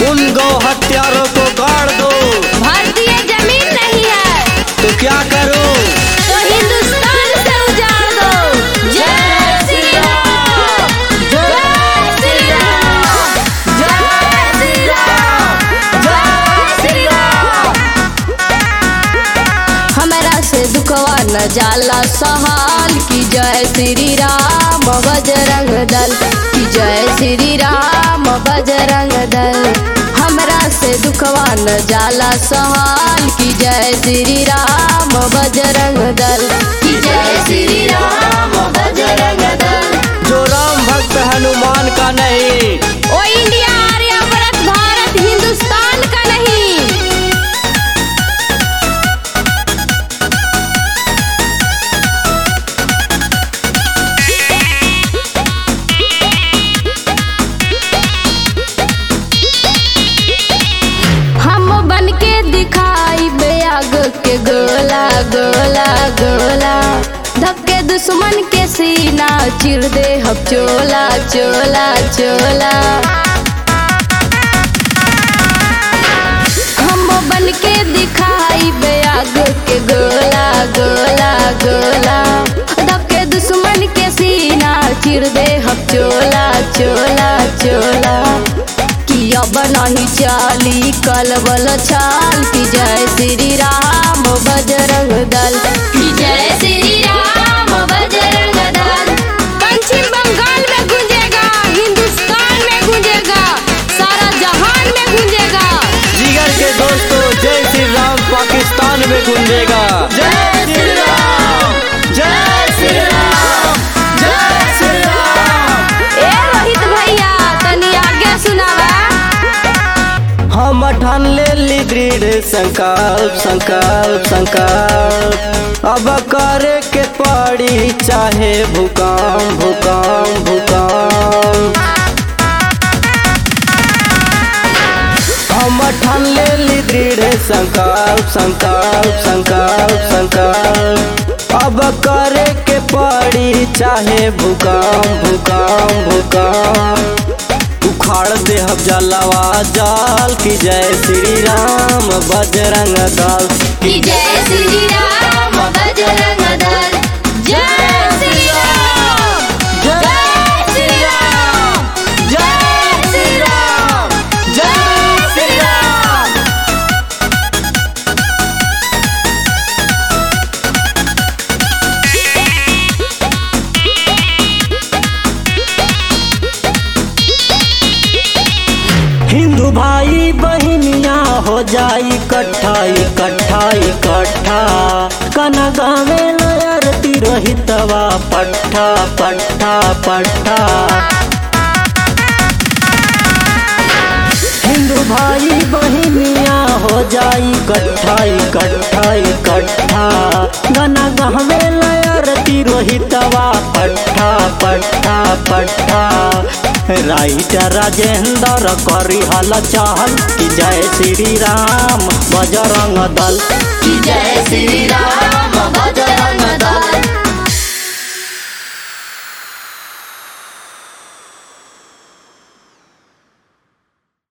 उन गौ हत्यारों को गाड़ दो। भारतीय जमीन नहीं है तो क्या करूं? तो हिंदुस्तान से उजाड़ दो। जय श्री राम, जय श्री राम, जय श्री राम, जय श्री राम। हमरा से दुखवा न जाला सहाल की जय श्री राम बजरंग दल की जय श्री राम बजरंग दल। हमरा से दुखवा न जाला सहाल की जय श्री राम बजरंग दल की जय श्री राम बजरंग दल। जो राम भक्त हनुमान का नहीं, ओ इंडिया आर्यभट्ट भारत हिंदुस्तान का नहीं। हम बन के दिखाई बेआग के गोला गोला गोला, धक्के दुश्मन के सीना चिर दे हम चोला चोला चोला। हम बन के दिखाई बेआग के गोला गोला गोला, धक्के दुश्मन के सीना चिर दे हम चोला चोला चोला। कि अब नहीं चाली कलबल छाल की जय श्री राम बजरंग दल की जय श्री राम बजरंग दल। पश्चिम बंगाल में गूंजेगा, हिंदुस्तान में गूंजेगा, सारा जहान में गूंजेगा। जिगर के दोस्तों जय श्री राम पाकिस्तान में गूंजेगा। जय श्री राम, जय श्री राम, जय श्री राम। ए रोहित भैया तनी आगे सुनावा। हम ठान ले दृढ़ संकल्प संकल्प संकल्प, अब करे के पड़ी चाहे भूकंप भूकंप भूकंप। हम ठान ले दृढ़ संकल्प संकल्प संकल्प संकल्प, अब करे के पड़ी चाहे भूकंप भूकंप भूकंप। उखाड़ दे हम जलवा जाल की जय श्री राम बजरंग दल की जय श्री राम बजरंग दल। जय श्री राम, जय श्री राम, जय श्री राम, जय श्री राम। हिंदू भाई बहनिया हो जाई इकट्ठा इकट्ठा इकट्ठा, कना गावे लयरती रोहितवा पट्ठा पट्ठा पट्ठा। हिंदू भाई बहनिया हो जाई इकट्ठा इकट्ठा इकट्ठा, गाना गावे लयरती रोहितवा पट्ठा पट्ठा पट्ठा। राइटर राजेंद्र करी हल चाहल की जय श्री राम बजरंग दल की जय श्री राम